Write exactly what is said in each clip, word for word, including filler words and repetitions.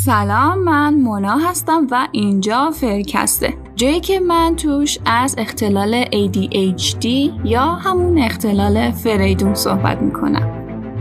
سلام، من مونا هستم و اینجا فرکسته، جایی که من توش از اختلال ای دی اچ دی یا همون اختلال فریدون صحبت میکنم.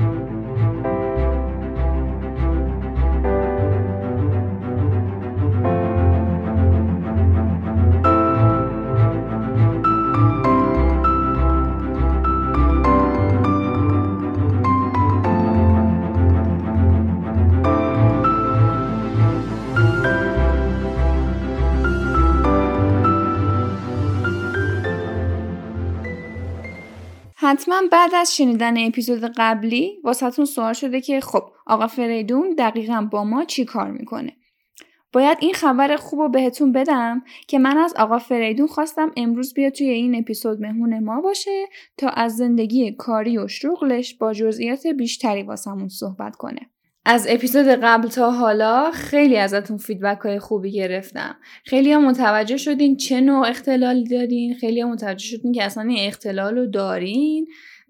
حتما بعد از شنیدن اپیزود قبلی واسهتون سوال شده که خب آقا فریدون دقیقاً با ما چی کار میکنه؟ باید این خبر خوب رو بهتون بدم که من از آقا فریدون خواستم امروز بیا توی این اپیزود مهمون ما باشه تا از زندگی کاری و شغلش با جزئیات بیشتری واسمون صحبت کنه. از اپیزود قبل تا حالا خیلی ازتون فیدبک های خوبی گرفتم. خیلی ها متوجه شدین چه نوع اختلالی دارین، خیلی ها متوجه شدین که اصلا این اختلال رو دارین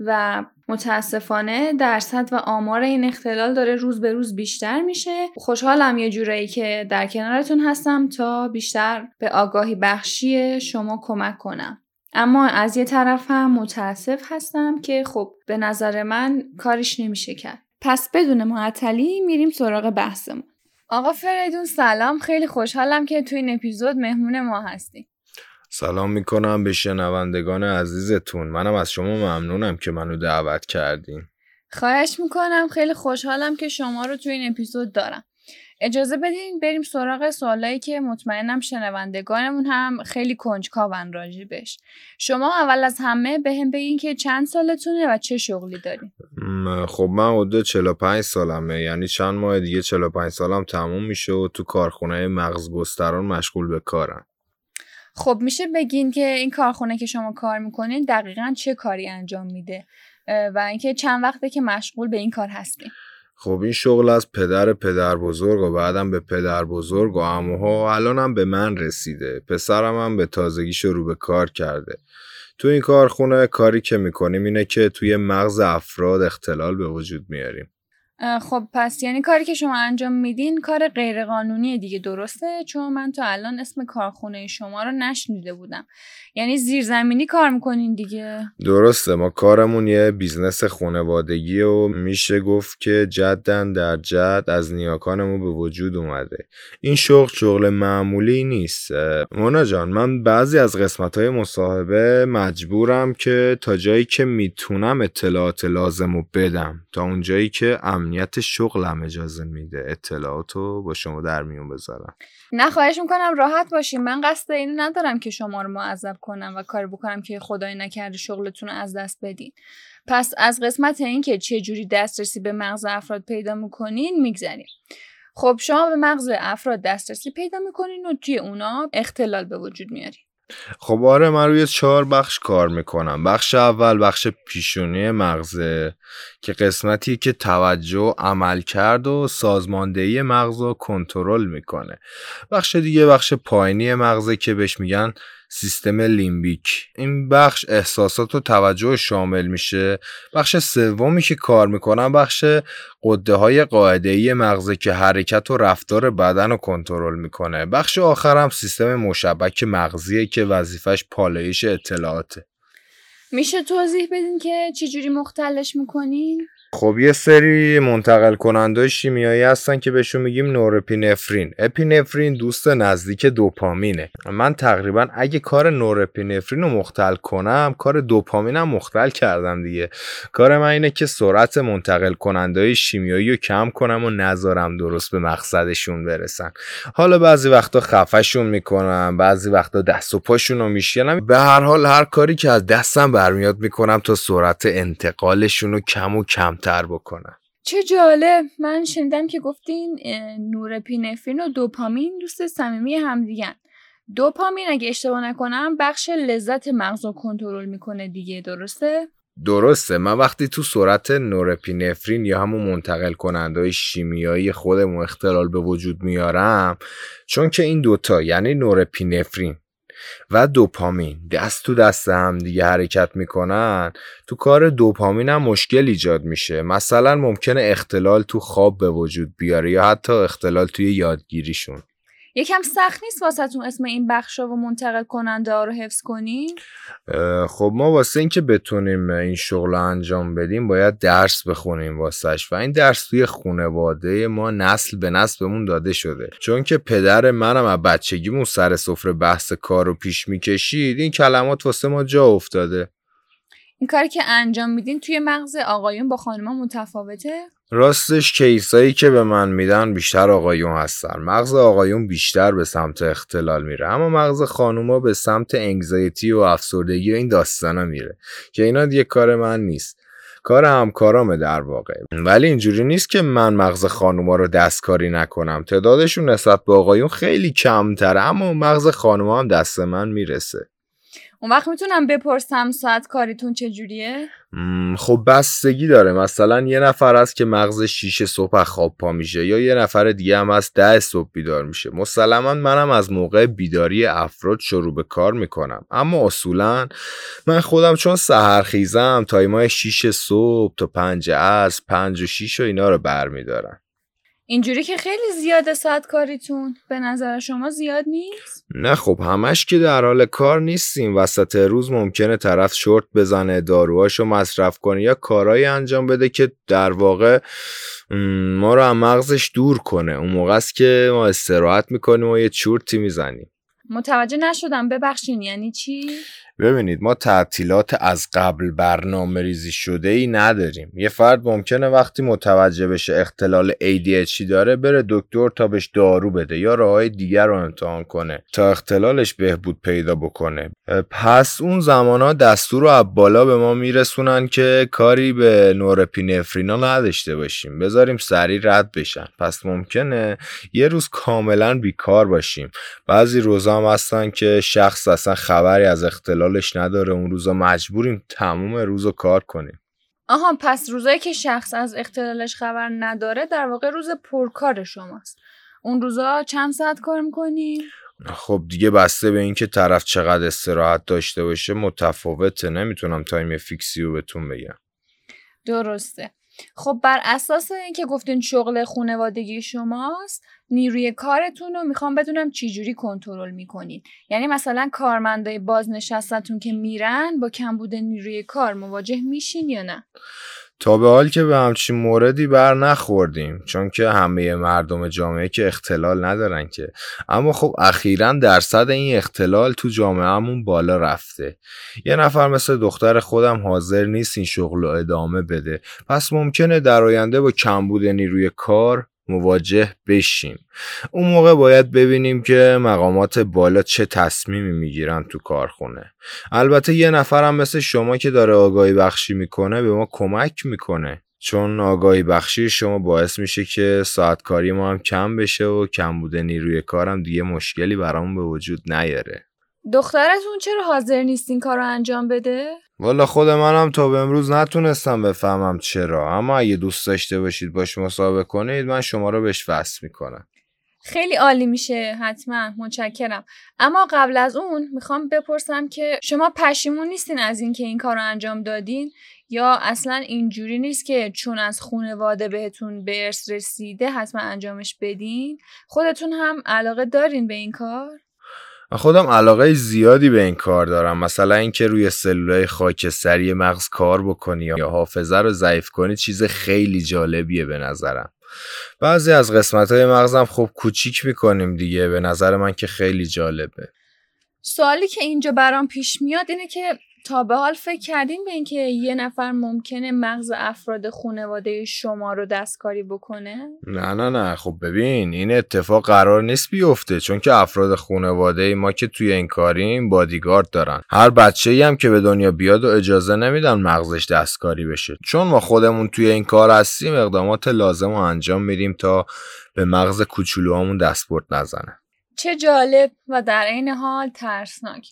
و متاسفانه درصد و آمار این اختلال داره روز به روز بیشتر میشه. خوشحالم یه جورایی که در کنارتون هستم تا بیشتر به آگاهی بخشی شما کمک کنم. اما از یه طرف هم متاسف هستم که خب به نظر من کاریش نمیشه کرد. پس بدون معطلی میریم سراغ بحثمون. آقا فریدون سلام، خیلی خوشحالم که تو این اپیزود مهمون ما هستی. سلام میکنم به شنوندگان عزیزتون. منم از شما ممنونم که منو دعوت کردین. خواهش میکنم، خیلی خوشحالم که شما رو تو این اپیزود دارم. اجازه بدین بریم سراغ سوالایی که مطمئنم شنوندگانمون هم خیلی کنجکاون راجبش. شما اول از همه بهم بگین که چند سالتونه و چه شغلی دارین؟ خب من حدود چهل و پنج سالمه، یعنی چند ماه دیگه چهل و پنج سالم تموم میشه و تو کارخونه مغزگستران مشغول به کارم. خب میشه بگین که این کارخونه که شما کار میکنین دقیقاً چه کاری انجام میده و اینکه چند وقته که مشغول به این کار هستین؟ خب این شغل از پدر پدر بزرگ و بعدم به پدر بزرگ و عموها الانم به من رسیده. پسرم هم به تازگی شروع به کار کرده. تو این کارخونه کاری که میکنیم اینه که توی مغز افراد اختلال به وجود میاریم. خب پس یعنی کاری که شما انجام میدین کار غیرقانونی دیگه، درسته؟ چون من تا الان اسم کارخونه شما رو نشنیده بودم. یعنی زیرزمینی کار میکنین دیگه؟ درسته، ما کارمون یه بیزنس خانوادگی و میشه گفت که جدن در جد از نیاکانمون به وجود اومده. این شغل شغل معمولی نیست. مونا جان، من بعضی از قسمت‌های مصاحبه مجبورم که تا جایی که میتونم اطلاعات لازمو بدم، تا اون جایی که امنیت شغلم اجازه میده اطلاعاتو با شما در میون بذارم. نه خواهش میکنم، راحت باشین. من قصد اینو ندارم که شما رو معذب کنم و کار بکنم که خدای نکرده شغلتون رو از دست بدین. پس از قسمت این که چه جوری دسترسی به مغز افراد پیدا میکنین میگذریم. خب شما به مغز افراد دسترسی پیدا میکنین و توی اونا اختلال به وجود میارین. خب آره، من روی چهار بخش کار میکنم. بخش اول بخش پیشونی مغزه که قسمتی که توجه، عملکرد و سازماندهی مغز رو کنترل میکنه. بخش دیگه بخش پایینی مغزه که بهش میگن سیستم لیمبیک. این بخش احساسات و توجه شامل میشه. بخش سومی که کار میکنم بخش غده های قاعده‌ای مغزه که حرکت و رفتار بدن رو کنترل میکنه. بخش آخرم سیستم مشبک مغزیه که وظیفش پالایش اطلاعاته. میشه توضیح بدین که چجوری مختلش میکنین؟ خب یه سری منتقل کننده شیمیایی هستن که بهشون میگیم نورپینفرین. اپینفرین دوست نزدیک دوپامینه. من تقریبا اگه کار نورپینفرین رو مختل کنم کار دوپامینم مختل کردم دیگه. کار من اینه که سرعت منتقل کننده شیمیایی رو کم کنم و نذارم درست به مقصدشون برسن. حالا بعضی وقتا خفه‌شون میکنم، بعضی وقتا دست و پاشون رو میشکنم. به هر حال هر کاری که از دستم برمیاد میکنم تا سرعت انتقالشون رو کم و کم تر بکنم. چه جالب. من شنیدم که گفتین نورپینفرین و دوپامین دوست صمیمی همدیگن. دوپامین اگه اشتباه نکنم بخش لذت مغز رو کنترل میکنه دیگه، درسته؟ درسته. من وقتی تو سرعت نورپینفرین یا همون منتقل کننده‌های شیمیایی خودمون اختلال به وجود میارم، چون که این دوتا یعنی نورپینفرین و دوپامین دست تو دست هم دیگه حرکت میکنن، تو کار دوپامین هم مشکل ایجاد میشه. مثلا ممکنه اختلال تو خواب به وجود بیاره یا حتی اختلال توی یادگیریشون. یکم سخت نیست واسهتون اسم این بخشا و منتقل کننده ها رو حفظ کنین؟ خب ما واسه این که بتونیم این شغل رو انجام بدیم باید درس بخونیم واسهش و این درس توی خانواده ما نسل به نسل بهمون داده شده. چون که پدر منم از بچگیمون سر سفره بحث کار رو پیش میکشید، این کلمات واسه ما جا افتاده. این کاری که انجام میدین توی مغز آقایون با خانوما متفاوته؟ راستش کیسایی که به من میدن بیشتر آقایون هستن. مغز آقایون بیشتر به سمت اختلال میره، اما مغز خانوما به سمت انگزایتی و افسردگی و این داستانا میره که اینا دیگه کار من نیست، کار همکارامه در واقع. ولی اینجوری نیست که من مغز خانوما رو دستکاری نکنم، تعدادشون نسبت به آقایون خیلی کمتره، اما مغز خانوما هم دست من میرسه. اون وقت میتونم بپرسم ساعت کاریتون چجوریه؟ خب بستگی داره. مثلا یه نفر هست که مغزش شیش صبح خواب پا میشه یا یه نفر دیگه هم هست ده صبح بیدار میشه. مسلما منم از موقع بیداری افراد شروع به کار میکنم، اما اصولا من خودم چون سحرخیزم تایمای شیش صبح تا پنج عصر، پنج و شیش و اینا رو برمیدارم. اینجوری که خیلی زیاده ساعت کاریتون، به نظر شما زیاد نیست؟ نه خب همش که در حال کار نیستیم. وسط روز ممکنه طرف شورت بزنه، داروهاشو مصرف کنه یا کارایی انجام بده که در واقع ما رو از مغزش دور کنه. اون موقع است که ما استراحت میکنیم و یه چورتی میزنیم. متوجه نشدم، ببخشین یعنی چی؟ ببینید ما تعطیلات از قبل برنامه ریزی شده ای نداریم. یه فرد ممکنه وقتی متوجه بشه اختلال ای دی اچ دی داره بره دکتر تا بهش دارو بده یا راههای دیگر رو امتحان کنه تا اختلالش بهبود پیدا بکنه. پس اون زمانا دستور رو از بالا به ما میرسونن که کاری به نورپینفرینا نداشته باشیم، بذاریم سریع رد بشن. پس ممکنه یه روز کاملا بیکار باشیم. بعضی روزا هم هستن که شخص اصلا خبری از اختلال نداره، اون روزا مجبوریم تمام روزو کار کنیم. آها، پس روزایی که شخص از اختلالش خبر نداره در واقع روز پرکار شماست. اون روزا چند ساعت کار میکنی؟ خب دیگه بسته به این که طرف چقدر استراحت داشته باشه متفاوته، نمیتونم تایم فیکسی رو بهتون بگم. درسته. خب بر اساس اینکه گفتین شغل خانوادگی شماست، نیروی کارتون رو میخوام بدونم چی جوری کنترل میکنین. یعنی مثلا کارمندای بازنشسته‌تون که میرن با کمبود نیروی کار مواجه میشین یا نه؟ تا به حال که به همچین موردی بر نخوردیم، چون که همه مردم جامعه که اختلال ندارن که. اما خب اخیراً درصد این اختلال تو جامعهمون بالا رفته. یه نفر مثل دختر خودم حاضر نیست این شغل رو ادامه بده، پس ممکنه در آینده با کمبود نیروی کار مواجه بشیم. اون موقع باید ببینیم که مقامات بالا چه تصمیمی میگیرن تو کارخونه. البته یه نفرم مثل شما که داره آگاهی بخشی میکنه به ما کمک میکنه، چون آگاهی بخشی شما باعث میشه که ساعت کاری ما هم کم بشه و کمبود نیروی کارم دیگه مشکلی برامون به وجود نیاره. دخترتون چرا حاضر نیست این کار رو انجام بده؟ والا خود منم تا به امروز نتونستم بفهمم چرا، اما اگه دوست داشته باشید باش مصاحبه کنید من شما رو بهش وصل میکنم. خیلی عالی میشه، حتما، متشکرم. اما قبل از اون میخوام بپرسم که شما پشیمون نیستین از این که این کار رو انجام دادین، یا اصلا اینجوری نیست که چون از خانواده بهتون به ارث رسیده حتما انجامش بدین؟ خودتون هم علاقه دارین به این کار؟ من خودم علاقه زیادی به این کار دارم، مثلا اینکه روی سلولای خاکستری مغز کار بکنی یا حافظه رو ضعیف کنی چیز خیلی جالبیه به نظرم. بعضی از قسمت‌های مغزم خب کوچیک میکنیم دیگه، به نظر من که خیلی جالبه. سوالی که اینجا برام پیش میاد اینه که تا به حال فکر کردین به اینکه یه نفر ممکنه مغز افراد خانواده شما رو دستکاری بکنه؟ نه نه نه خب ببین این اتفاق قرار نیست بیفته، چون که افراد خانواده ما که توی این کاریم بادیگارد دارن. هر بچه‌ای هم که به دنیا بیاد و اجازه نمیدن مغزش دستکاری بشه، چون ما خودمون توی این کار هستیم اقدامات لازم رو انجام میدیم تا به مغز کوچولوهامون دستبرد نزنه. چه جالب و در عین حال ترسناک.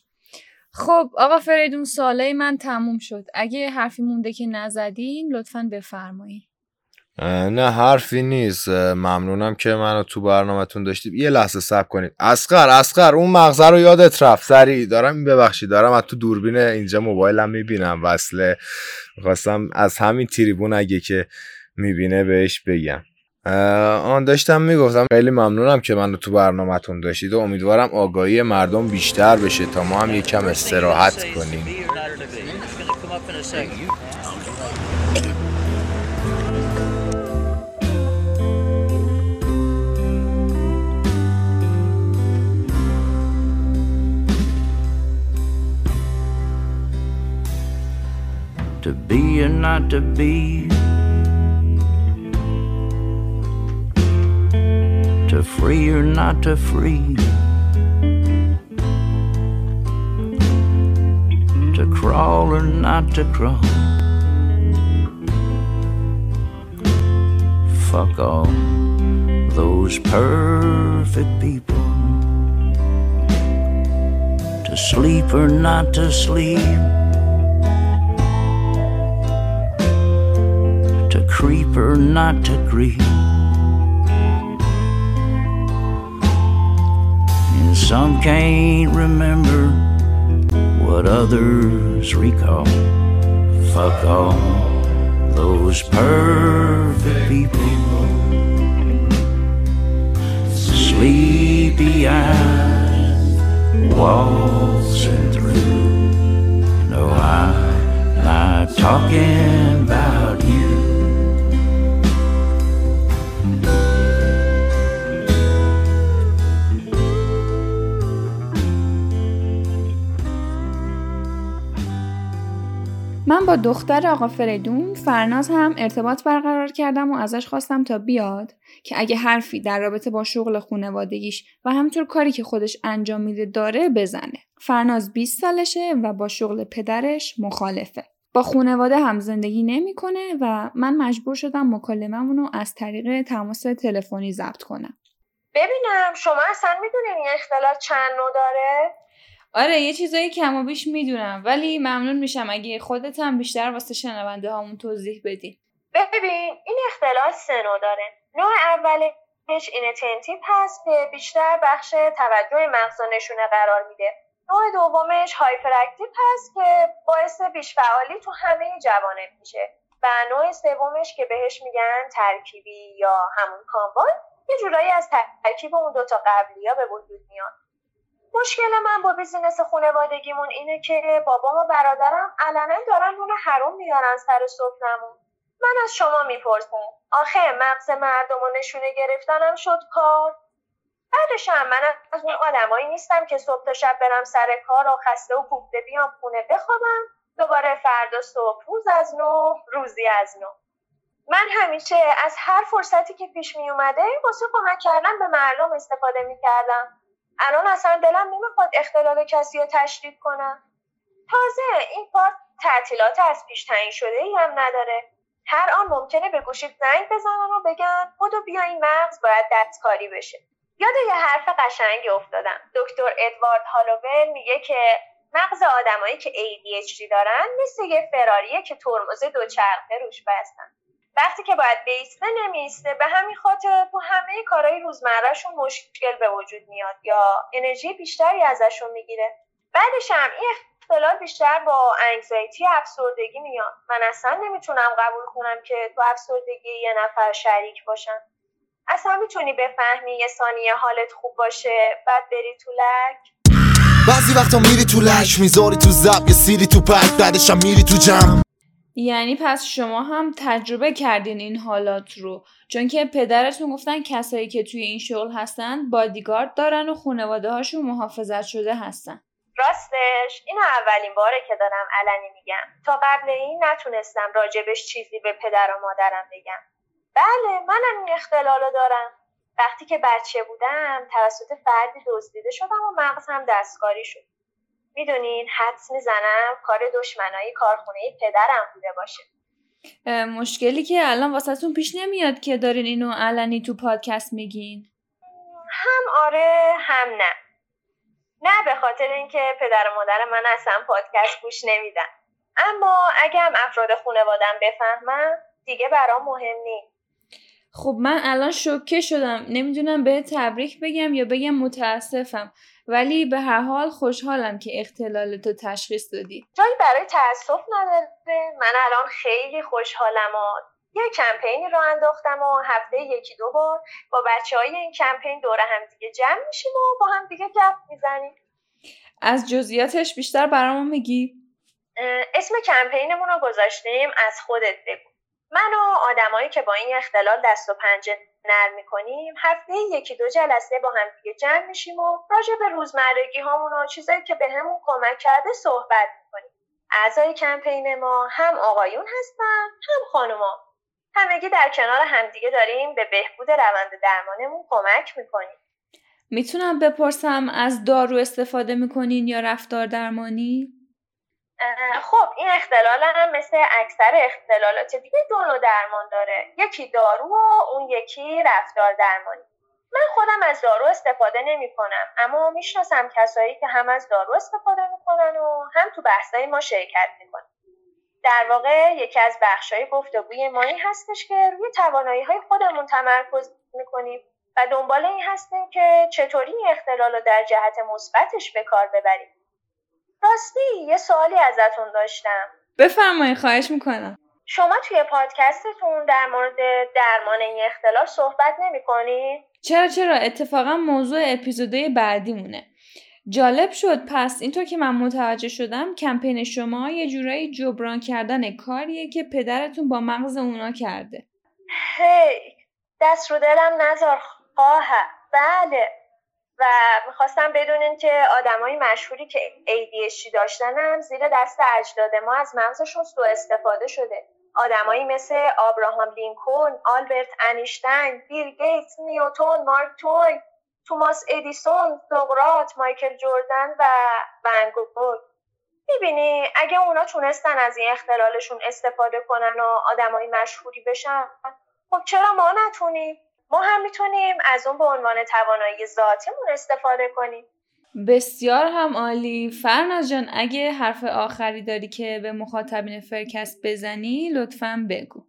خب آقا فریدون، سوالای من تموم شد. اگه حرفی مونده که نزدین لطفاً بفرمایید. نه حرفی نیست، ممنونم که منو تو برنامه‌تون داشتید. یه لحظه صبر کنید. اصغر اصغر اون مغزه رو یادت رفت. سری دارم ببخشید دارم از تو دوربین اینجا موبایلم میبینم وصله، خواستم از همین تریبون اگه که میبینه بهش بگم. آن داشتم میگفتم خیلی ممنونم که منو تو برنامه‌تون داشتید و امیدوارم آگاهی مردم بیشتر بشه تا ما هم یکم استراحت کنیم. To be or not to be, to free or not to free, to crawl or not to crawl. Fuck all those perfect people. To sleep or not to sleep, to creep or not to creep. And some can't remember what others recall. Fuck all those perfect people. Sleepy eyes waltzing through. No, I'm not talking about you. من با دختر آقا فریدون فرناز هم ارتباط برقرار کردم و ازش خواستم تا بیاد که اگه حرفی در رابطه با شغل خانوادگیش و همینطور کاری که خودش انجام میده داره بزنه. فرناز بیست سالشه و با شغل پدرش مخالفه. با خانواده هم زندگی نمیکنه و من مجبور شدم مکالمه‌مون رو از طریق تماس تلفنی ضبط کنم. ببینم شما اصلا میدونین این اختلال چند نوع داره؟ آره یه چیزایی کم و بیش میدونم، ولی ممنون میشم اگه خودت هم بیشتر واسه شنونده هامون توضیح بدی. ببین این اختلال سه نوع داره. نوع اولش اینتنتیو هست که بیشتر بخش توجه مغز و نشونه قرار میده. نوع دومش هایپر اکتیو هست که باعث بیش فعالی تو همه جوانب میشه. و نوع سومش که بهش میگن ترکیبی یا همون کامبان، یه جورایی از ترکیب اون دوتا قبلی‌ها به وجود میاد. مشکل من با بیزینس خانوادگیمون اینه که بابام و برادرم علنا دارن نون حروم میارن سر سفرمون. من از شما میپرسم آخه مغز مردم و نشونه گرفتنم شد کار؟ بعدش هم من از اون آدمایی نیستم که صبح تا شب برم سر کار و خسته و کوفته بیام خونه بخوابم، دوباره فردا صبح روز از نو روزی از نو. من همیشه از هر فرصتی که پیش می اومده واسه کمک کردن به مردم استفاده میکردم. الان اصلا دلم نمیخواد اختلال کسی رو تشدید کنم. تازه این پارت تعطیلات از پیش تعیین شده ای هم نداره. هر آن ممکنه به گوشیت زنگ بزنن و بگن بودو بیا این مغز باید دستکاری بشه. یاد یه حرف قشنگی افتادم. دکتر ادوارد هالوول میگه که مغز آدمایی که ای دی اچ دی دارن مثل یه فراریه که ترمز دوچرخه روش بستن. وقتی که باید بیسته نمیسته، به همین خاطر تو همه کارهای روزمرهشون مشکل به وجود میاد یا انرژی بیشتری ازشون میگیره. بعدش هم این اختلال بیشتر با انگزایتی افسردگی میاد. من اصلا نمیتونم قبول کنم که تو افسردگی یه نفر شریک باشن. اصلا میتونی بفهمی یه ثانیه حالت خوب باشه بعد بری تو لک؟ بعضی وقتا میری تو لک، میذاری تو زب، یه سیری تو پک، بعدش هم میری تو جمع. یعنی پس شما هم تجربه کردین این حالات رو، چون که پدرتون گفتن کسایی که توی این شغل هستن بادیگارد دارن و خانواده هاشون محافظت شده هستن. راستش اینو اولین باره که دارم علنی میگم. تا قبل این نتونستم راجبش چیزی به پدر و مادرم بگم. بله منم این اختلالو دارم. وقتی که بچه بودم توسط فردی دزدیده شدم و مغزم دستکاری شد. میدونین حدس میزنم کار دشمنای کارخونه پدرم بوده باشه. مشکلی که الان واسهتون پیش نمیاد که دارین اینو علنی تو پادکست میگین؟ هم آره هم نه. نه به خاطر اینکه پدر و مادر من اصلا پادکست گوش نمیدن. اما اگه هم افراد خانواده‌ام بفهمن دیگه برام مهم نیست. خب من الان شوکه شدم، نمیدونم به تبریک بگم یا بگم متاسفم، ولی به هر حال خوشحالم که اختلالتو تشخیص دادی. جایی برای تأسف نداره. من الان خیلی خوشحالم و یه کمپینی رو انداختم و هفته یکی دو بار با بچه‌های این کمپین دور هم دیگه جمع میشیم و با هم دیگه گپ میزنیم. از جزئیاتش بیشتر برامون میگی؟ اسم کمپینمون رو گذاشتیم از خودت بگو. من و آدمایی که با این اختلال دست و پنجه نرم میکنیم هفته یکی دو جلسه با هم دیگه جمع میشیم و راجع به روزمرگی هامون و چیزایی که بهمون کمک کرده صحبت میکنیم. اعضای کمپین ما هم آقایون هستن هم خانوما. همگی در کنار همدیگه داریم به بهبود روند درمانمون کمک میکنیم. میتونم بپرسم از دارو استفاده میکنین یا رفتار درمانی؟ خب این اختلال هم مثل اکثر اختلالات دیگه دو نوع درمان داره. یکی دارو و اون یکی رفتار درمانی. من خودم از دارو استفاده نمی کنم، اما میشناسم کسایی که هم از دارو استفاده میکنن و هم تو بحثای ما شرکت میکنن. در واقع یکی از بخشای گفتگوی ما این هستش که روی توانایی‌های خودمون تمرکز میکنیم و دنبال این هستیم که چطوری این اختلال رو در جهت مثبتش به کار ببریم. راستی یه سوالی ازتون داشتم. بفرمایید، خواهش میکنم. شما توی پادکستتون در مورد درمان این اختلال صحبت نمی‌کنید؟ چرا چرا اتفاقا موضوع اپیزودهای بعدیمونه. جالب شد. پس اینطور که من متوجه شدم کمپین شما یه جورایی جبران کردن کاریه که پدرتون با مغز اونا کرده. هی دست رو دلم نذار خواهر. بله، و میخواستم بدونین که آدمای مشهوری که ای دی اچ دی داشتن هم زیر دست اجداد ما از مغزشون سوء استفاده شده. آدمایی مثل آبراهام لینکلن، آلبرت انیشتین، بیل گیتس، نیوتن، مارک توین، توماس ادیسون، سقراط، مایکل جردن و ون گوگ. میبینی اگه اونا تونستن از این اختلالشون استفاده کنن و آدمای مشهوری بشن، خب چرا ما نتونیم؟ ما هم میتونیم از اون به عنوان توانایی ذاتیمون استفاده کنیم. بسیار هم عالی. فرناز جان اگه حرف آخری داری که به مخاطبین فرکست بزنی لطفاً بگو.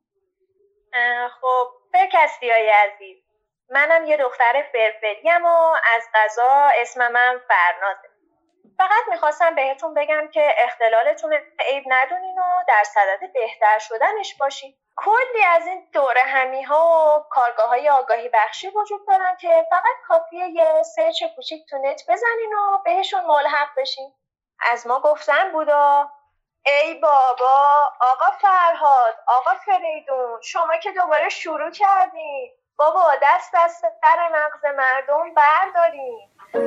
خب فرکستیای عزیز، منم یه دختر فرفریم و از قضا اسمم هم فرنازه. فقط میخواستم بهتون بگم که اختلالتون عیب ندونین و در صدد بهتر شدنش باشین. کلی از این دوره همی ها و کارگاه های آگاهی بخشی وجود دارن که فقط کافیه یه سرچ کوچیک تو نت بزنین و بهشون ملحق بشین. از ما گفتن بودا. ای بابا، آقا فرهاد، آقا فریدون، شما که دوباره شروع کردین. بابا دست دست در مغز مردم بردارین.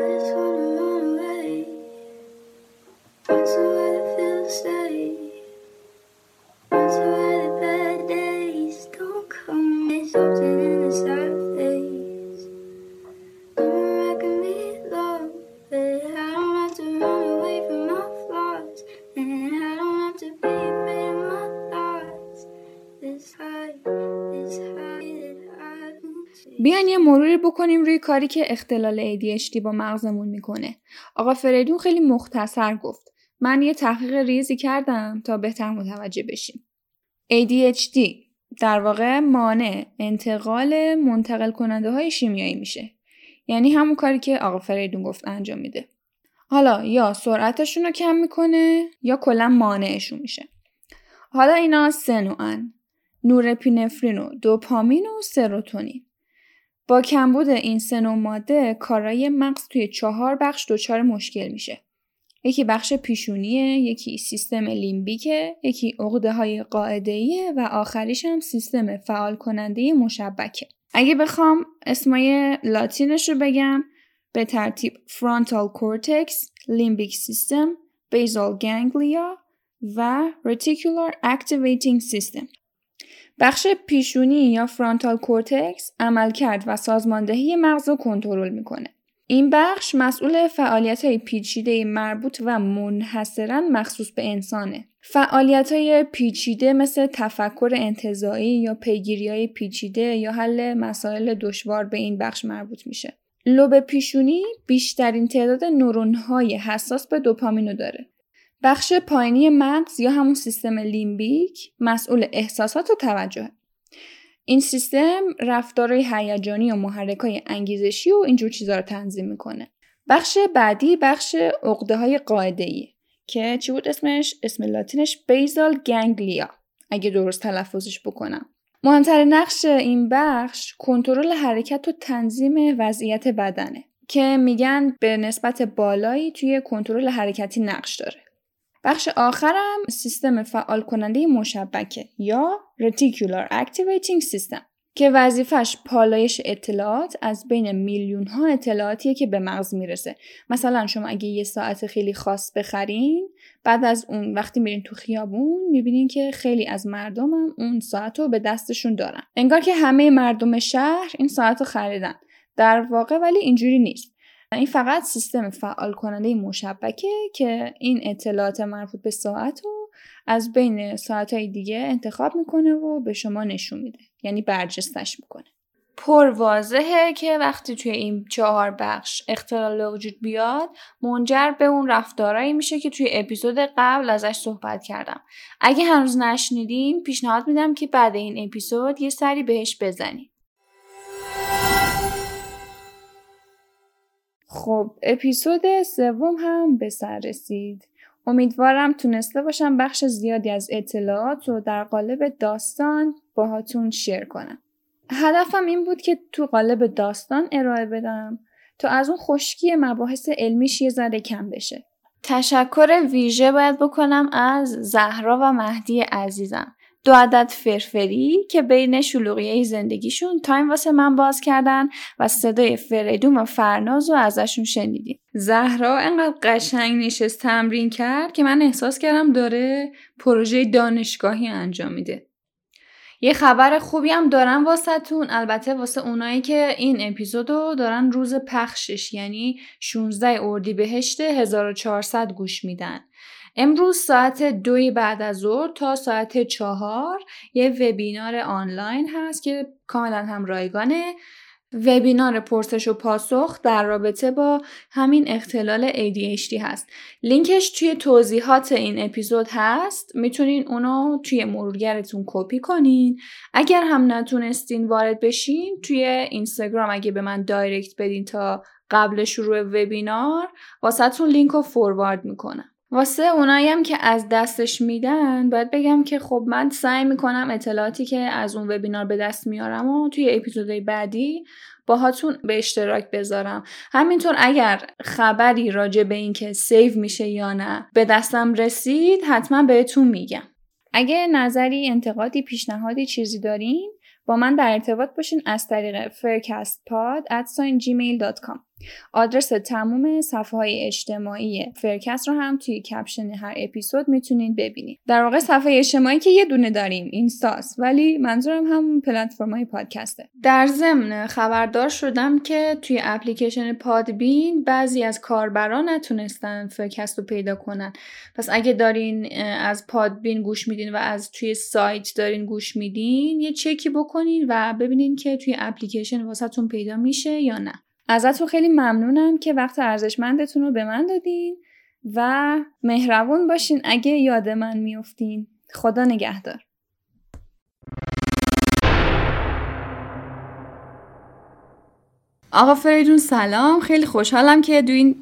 بیان یه مروری بکنیم روی کاری که اختلال ای دی اچ دی با مغزمون میکنه. آقا فریدون خیلی مختصر گفت. من یه تحقیق ریزی کردم تا بهتر متوجه بشیم. ای دی اچ دی در واقع مانع انتقال منتقل کننده های شیمیایی میشه. یعنی همون کاری که آقا فریدون گفت انجام میده. حالا یا سرعتشون رو کم میکنه یا کلا مانعشون میشه. حالا اینا سه نوعن: نورپینفرین و دوپامین و سروتونین. با کمبود این سه نوع ماده کارای مغز توی چهار بخش دچار مشکل میشه. یکی بخش پیشونیه، یکی سیستم لیمبیکه، یکی عقده‌های قاعده‌ایه و آخریش هم سیستم فعال کننده مشبکه. اگه بخوام اسمای لاتینش رو بگم به ترتیب فرونتال کورتکس، لیمبیک سیستم، بیزال گانگلیا و رتیکولار اکتیویتینگ سیستم. بخش پیشونی یا فرونتال کورتکس عملکرد و سازماندهی مغز رو کنترل میکنه. این بخش مسئول فعالیت‌های پیچیده مربوط و منحصراً مخصوص به انسانه. فعالیت‌های پیچیده مثل تفکر انتزاعی یا پیگیری‌های پیچیده یا حل مسائل دشوار به این بخش مربوط میشه. لوب پیشونی بیشترین تعداد نورون‌های حساس به دوپامین رو داره. بخش پایینی مغز یا همون سیستم لیمبیک مسئول احساسات و توجه. این سیستم رفتارهای هیجانی و محرکای انگیزشی و اینجور چیزا رو تنظیم میکنه. بخش بعدی بخش عقده‌های قاعده‌ای که چی بود اسمش؟ اسم لاتینش بیزال گانگلیا اگه درست تلفظش بکنم. مهمترین نقش این بخش کنترل حرکت و تنظیم وضعیت بدنه که میگن به نسبت بالایی توی کنترل حرکتی نقش داره. بخش آخرم سیستم فعال کننده مشبکه یا Reticular Activating System که وظیفش پالایش اطلاعات از بین میلیون ها اطلاعاتیه که به مغز میرسه. مثلا شما اگه یه ساعت خیلی خاص بخرین، بعد از اون وقتی میرین تو خیابون میبینین که خیلی از مردم هم اون ساعت رو به دستشون دارن. انگار که همه مردم شهر این ساعت رو خریدن. در واقع ولی اینجوری نیست. این فقط سیستم فعال کننده مشبکه که این اطلاعات مربوط به ساعت رو از بین ساعتهای دیگه انتخاب میکنه و به شما نشون میده. یعنی برجستش میکنه. پر واضحه که وقتی توی این چهار بخش اختلال وجود بیاد منجر به اون رفتارایی میشه که توی اپیزود قبل ازش صحبت کردم. اگه هنوز نشنیدین پیشنهاد میدم که بعد این اپیزود یه سری بهش بزنید. خب اپیزود سوم هم به سر رسید. امیدوارم تونسته باشم بخش زیادی از اطلاعات رو در قالب داستان باهاتون شیر کنم. هدفم این بود که تو قالب داستان ارائه بدم تا از اون خشکی مباحث علمیش یه ذره کم بشه. تشکر ویژه باید بکنم از زهرا و مهدی عزیزم، دو عدد فرفری که بین شلوغیه زندگیشون تایم واسه من باز کردن و صدای فریدون و فرناز رو ازشون شنیدیم. زهرا انقدر قشنگ نشست تمرین کرد که من احساس کردم داره پروژه دانشگاهی انجام میده. یه خبر خوبی هم دارم واسه تون، البته واسه اونایی که این اپیزودو دارن روز پخشش یعنی شانزده اردیبهشت هزار و چهارصد گوش میدن. امروز ساعت دوی بعد از ظهر تا ساعت چهار یه وبینار آنلاین هست که کاملا هم رایگانه. وبینار پرسش و پاسخ در رابطه با همین اختلال ای دی اچ دی هست. لینکش توی توضیحات این اپیزود هست. میتونین اونو توی مرورگرتون کپی کنین. اگر هم نتونستین وارد بشین توی اینستاگرام اگه به من دایرکت بدین تا قبل شروع وبینار واسهتون لینکو فوروارد میکنم. واسه اونایی هم که از دستش میدن باید بگم که خب من سعی میکنم اطلاعاتی که از اون وبینار به دست میارم و توی اپیزودهای بعدی باهاتون به اشتراک بذارم. همینطور اگر خبری راجع به این که سیو میشه یا نه به دستم رسید حتما بهتون میگم. اگه نظری، انتقادی، پیشنهادی چیزی دارین با من در ارتباط باشین از طریق فرکستپاد ات جیمیل دات کام. آدرس تموم صفحه های اجتماعی فرکست رو هم توی کپشن هر اپیزود میتونین ببینید. در واقع صفحه اجتماعی که یه دونه داریم اینستاست، ولی منظورم همون پلتفرم‌های پادکسته. در ضمن خبردار شدم که توی اپلیکیشن پادبین بعضی از کاربران نتونستن فرکست رو پیدا کنن. پس اگه دارین از پادبین گوش میدین و از توی سایت دارین گوش میدین یه چکی بکنین و ببینین که توی اپلیکیشن واسهتون پیدا میشه یا نه. ازتون خیلی ممنونم که وقت ارزشمندتون رو به من دادین و مهربون باشین اگه یاد من میافتین. خدا نگهدار. آقا فریدون سلام، خیلی خوشحالم که دوین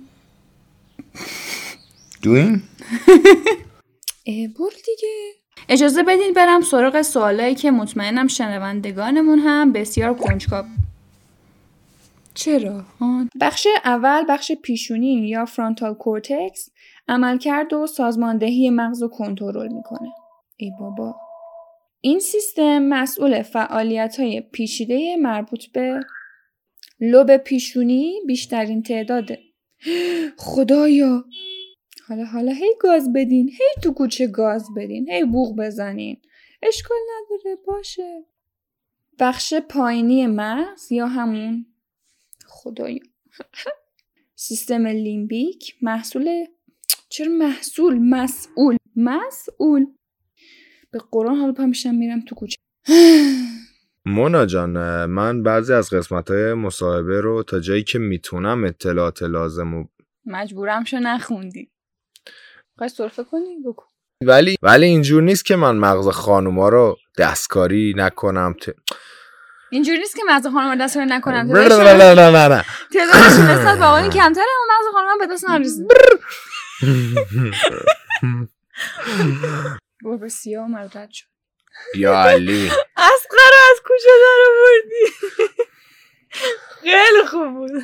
دوین؟ اه برو دیگه. اجازه بدین برم سراغ سوالایی که مطمئنم شنوندگانمون هم بسیار کنجکاو. چرا؟ ها؟ بخش اول بخش پیشونی یا فرانتال کورتکس عملکرد و سازماندهی مغز رو کنترل میکنه. ای بابا. این سیستم مسئول فعالیت‌های پیچیده مربوط به لوب پیشونی بیشترین تعداده. خدایا. حالا حالا هی گاز بدین، هی تو کوچه گاز بدین، هی بوق بزنین. اشکال نداره باشه. بخش پایینی مغز یا همون خدایا سیستم لیمبیک محصول چرا محصول مسئول مسئول به قرآن حالا پا میشم میرم تو کوچه. مونا جان من بعضی از قسمت‌های مصاحبه رو تا جایی که میتونم اطلاعات لازم و مجبورم شو نخوندی. خواهی سرفه کنی؟ بکن. ولی ولی اینجور نیست که من مغز خانوما رو دستکاری نکنم. ت... اینجوری نیست که مغز خانم دست رو نکنن. نه نه نه نه نه تعدادشون نسبت به آقایون کمتره اما مغز خانم به دست نرسید. گربه سیاه اومد رد شد. یا علی اصغر از کجا در آوردی؟ خیلی خوب بود.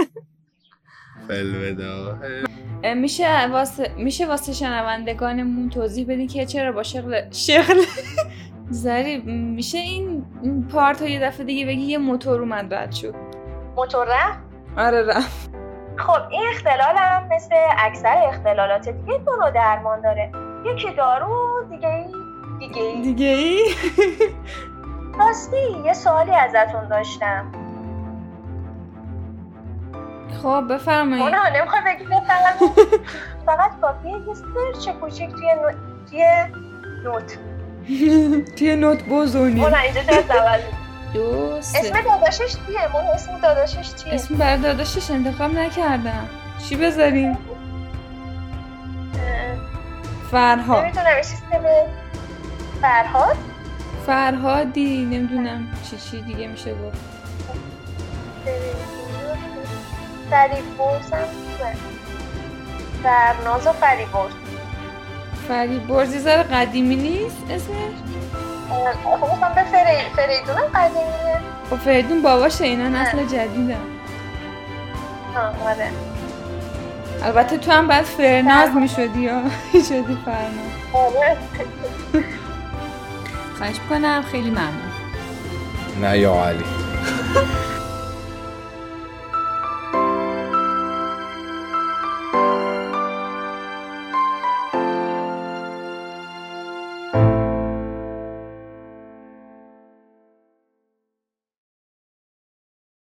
الوداع. میشه واسه میشه واسه شنوندگانمون توضیح بدین که چرا با شغل شغل زری میشه این پارت رو یه دفعه دیگه بگی یه موتور اومد رد شد. موتور رفت؟ آره رفت. خب این اختلال هم مثل اکثر اختلالات دیگه دو نوع درمان داره. یکی دارو، دیگه ای دیگه ای دیگه ای راستی یه سوالی ازتون داشتم. خب بفرمایید. اونا نمیخوای بگی بفرمایید. فقط کافیه یه سرچ کوچیک توی نوت توی نوت توی نوت بزنی. اونا اینجا دست اول دوست اسم داداشش چیه؟ من اسم داداشش چیه؟ اسم برای داداشش انتخاب نکردم. چی بذاریم؟ فرهاد. نمیدونم این سیستم فرهاد؟ فرهادی نمیدونم چی چی دیگه میشه گفت. فریبرز هم فرناز و فریبرز. فریبرز یه ذره قدیمی نیست اسمش؟ خب میخوام به فری... فریدون هم قدیمیه. خب فریدون باباشه، اینا نسل جدیدن. آه آره. البته تو هم باید فرناز میشدی یا شدی فرناز. آره. خواهش کنم، خیلی ممنون. نه یا علی